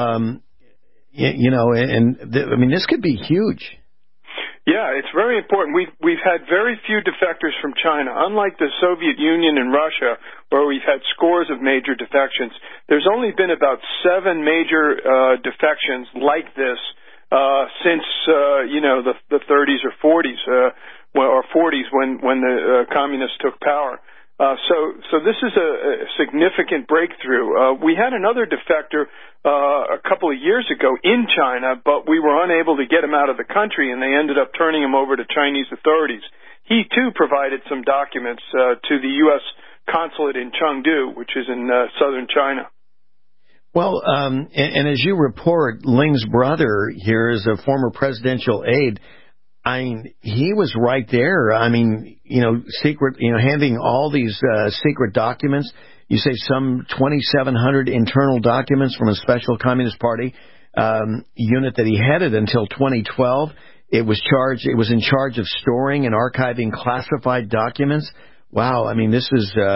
I mean, this could be huge. Yeah, it's very important. We've had very few defectors from China. Unlike the Soviet Union and Russia, where we've had scores of major defections, there's only been about 7 major defections like this since the 30s or 40s or 40s when the communists took power. So this is a significant breakthrough. We had another defector a couple of years ago in China, but we were unable to get him out of the country, and they ended up turning him over to Chinese authorities. He, too, provided some documents to the U.S. consulate in Chengdu, which is in southern China. Well, and as you report, Ling's brother here is a former presidential aide. I mean, he was right there. I mean, handing all these secret documents. You say some 2,700 internal documents from a special Communist Party unit that he headed until 2012. It was in charge of storing and archiving classified documents. Wow, I mean, this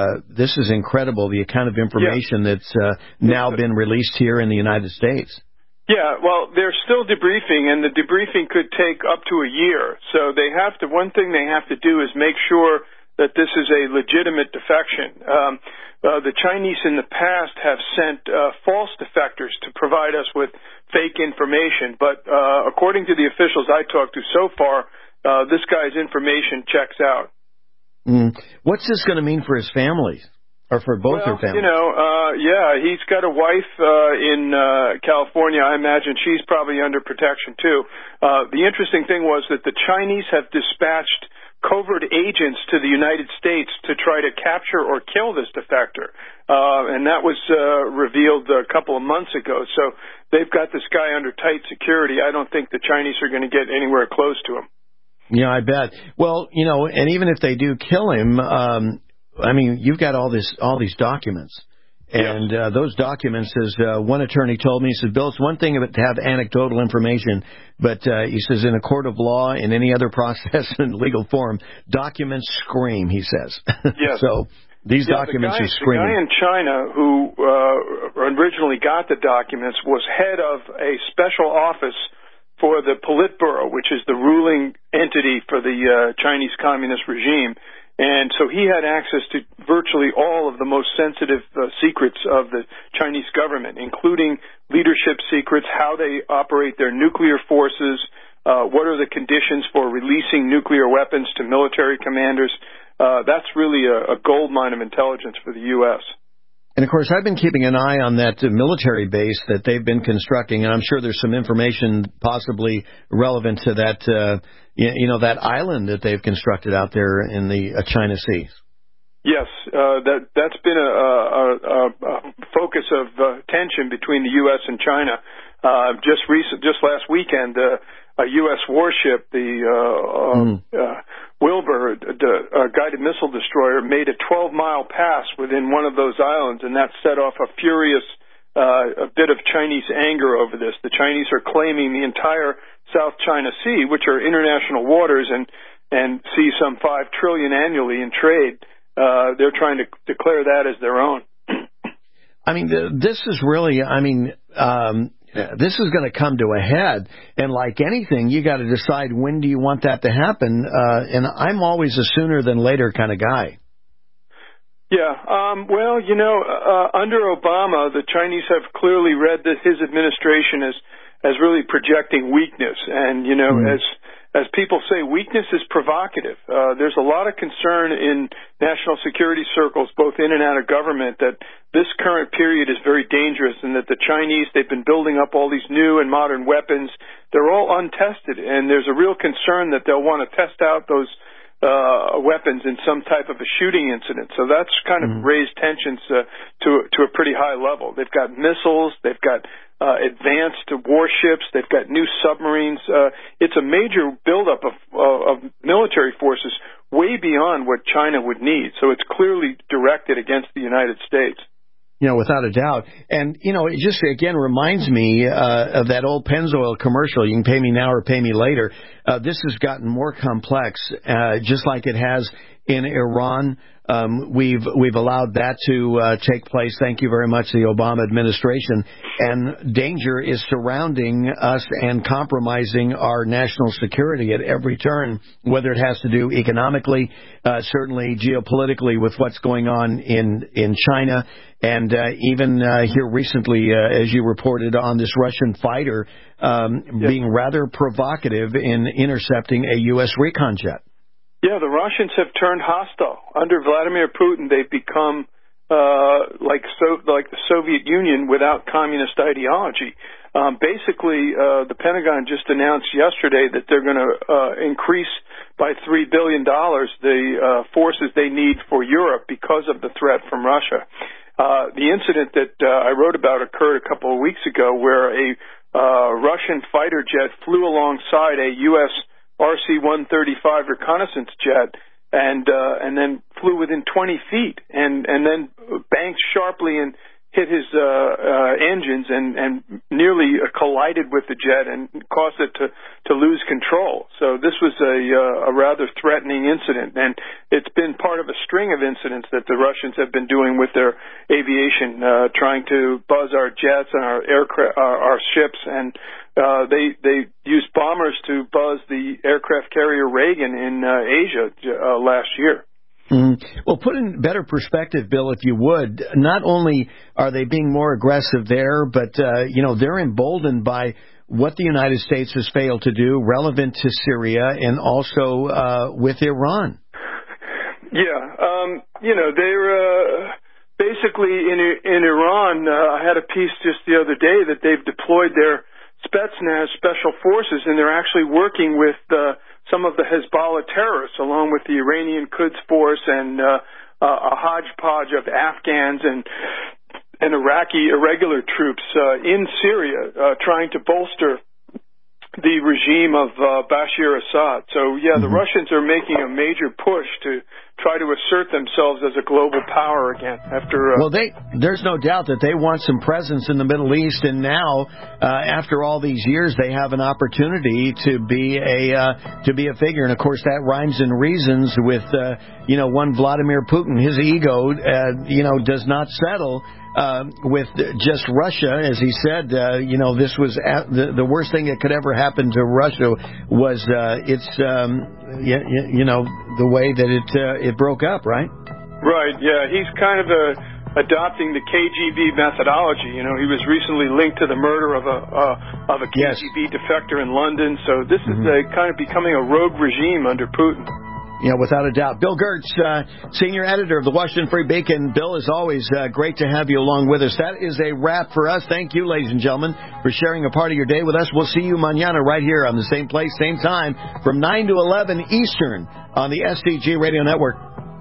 is incredible. The kind of information that's now been released here in the United States. Yeah, well, they're still debriefing, and the debriefing could take up to a year. So one thing they have to do is make sure that this is a legitimate defection. The Chinese in the past have sent false defectors to provide us with fake information, but according to the officials I talked to so far, this guy's information checks out. What's this going to mean for his families? Or for both their families? He's got a wife in California. I imagine she's probably under protection, too. The interesting thing was that the Chinese have dispatched covert agents to the United States to try to capture or kill this defector. And that was revealed a couple of months ago. So they've got this guy under tight security. I don't think the Chinese are going to get anywhere close to him. Yeah, I bet. Well, and even if they do kill him, I mean, you've got all these documents, and those documents, as one attorney told me, he said, Bill, it's one thing to have anecdotal information, but he says in a court of law, in any other process in legal form, documents scream, he says. Yes. So these documents are screaming. The guy in China who originally got the documents was head of a special office for the Politburo, which is the ruling entity for the Chinese Communist regime. And so he had access to virtually all of the most sensitive secrets of the Chinese government, including leadership secrets, how they operate their nuclear forces, what are the conditions for releasing nuclear weapons to military commanders. That's really a goldmine of intelligence for the U.S. And, of course, I've been keeping an eye on that military base that they've been constructing, and I'm sure there's some information possibly relevant to that, that island that they've constructed out there in the China Sea. Yes, that's been a focus of tension between the U.S. and China. Just last weekend, a U.S. warship, the Wilbur, a guided missile destroyer, made a 12-mile pass within one of those islands, and that set off a furious a bit of Chinese anger over this. The Chinese are claiming the entire South China Sea, which are international waters and see some $5 trillion annually in trade. They're trying to declare that as their own. I mean, this is really, this is going to come to a head, and like anything, you got to decide when do you want that to happen, and I'm always a sooner than later kind of guy. Yeah, well, under Obama, the Chinese have clearly read that his administration as really projecting weakness, and, as people say, weakness is provocative. There's a lot of concern in national security circles, both in and out of government, that this current period is very dangerous and that the Chinese, they've been building up all these new and modern weapons. They're all untested, and there's a real concern that they'll want to test out those weapons in some type of a shooting incident. So that's kind of raised tensions to a pretty high level. They've got missiles, they've got advanced warships, they've got new submarines. It's a major buildup of military forces way beyond what China would need. So it's clearly directed against the United States. Without a doubt. And, it just, again, reminds me of that old Pennzoil commercial, you can pay me now or pay me later. This has gotten more complex, just like it has in Iran. We've allowed that to take place. Thank you very much, the Obama administration. And danger is surrounding us and compromising our national security at every turn, whether it has to do economically, certainly geopolitically with what's going on in China, and even here recently, as you reported on this Russian fighter being rather provocative in intercepting a U.S. recon jet. Yeah, the Russians have turned hostile. Under Vladimir Putin, they've become like the Soviet Union without communist ideology. Basically, the Pentagon just announced yesterday that they're going to increase by $3 billion the forces they need for Europe because of the threat from Russia. The incident that I wrote about occurred a couple of weeks ago where a Russian fighter jet flew alongside a U.S. RC-135 reconnaissance jet and then flew within 20 feet and then banked sharply and hit his engines and nearly collided with the jet and caused it to lose control. So this was a rather threatening incident, and it's been part of a string of incidents that the Russians have been doing with their aviation, trying to buzz our jets and our aircraft, our ships, and they used bombers to buzz the aircraft carrier Reagan in Asia last year. Well, put in better perspective, Bill, if you would. Not only are they being more aggressive there, but, they're emboldened by what the United States has failed to do relevant to Syria and also with Iran. Yeah. They're basically in Iran. I had a piece just the other day that they've deployed their Spetsnaz special forces, and they're actually working with some of the Hezbollah terrorists, along with the Iranian Quds Force and a hodgepodge of Afghans and Iraqi irregular troops in Syria, trying to bolster the regime of Bashar Assad. So, the Russians are making a major push to try to assert themselves as a global power again. There's no doubt that they want some presence in the Middle East, and now, after all these years, they have an opportunity to be a figure. And of course, that rhymes and reasons with one Vladimir Putin. His ego, does not settle with just Russia, as he said. This was the worst thing that could ever happen to Russia was the way that it broke up, right? Right. Yeah, he's kind of adopting the KGB methodology. He was recently linked to the murder of a KGB defector in London. So this is kind of becoming a rogue regime under Putin. Without a doubt. Bill Gertz, senior editor of the Washington Free Beacon. Bill, as always, great to have you along with us. That is a wrap for us. Thank you, ladies and gentlemen, for sharing a part of your day with us. We'll see you mañana right here on the same place, same time, from 9 to 11 Eastern on the SDG Radio Network.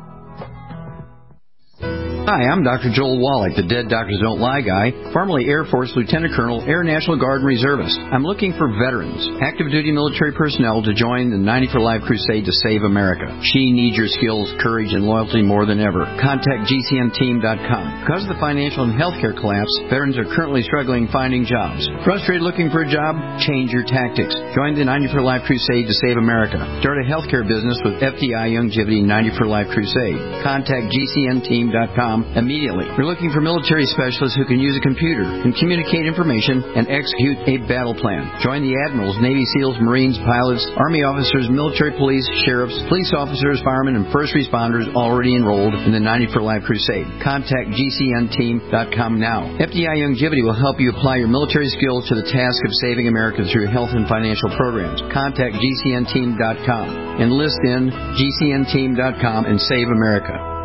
Hi, I'm Dr. Joel Wallach, the Dead Doctors Don't Lie guy, formerly Air Force Lieutenant Colonel, Air National Guard and Reservist. I'm looking for veterans, active duty military personnel to join the 90 for Life crusade to save America. She needs your skills, courage, and loyalty more than ever. Contact GCNteam.com. Because of the financial and healthcare collapse, veterans are currently struggling finding jobs. Frustrated looking for a job? Change your tactics. Join the 90 for Life crusade to save America. Start a healthcare business with FDI Longevity 90 for Life crusade. Contact GCNteam.com GCNteam.com immediately. We're looking for military specialists who can use a computer and communicate information and execute a battle plan. Join the admirals, Navy SEALs, Marines, pilots, Army officers, military police, sheriffs, police officers, firemen, and first responders already enrolled in the 90 for Life Crusade. Contact GCNteam.com now. FDI Longevity will help you apply your military skills to the task of saving America through health and financial programs. Contact GCNteam.com. Enlist in GCNteam.com and save America.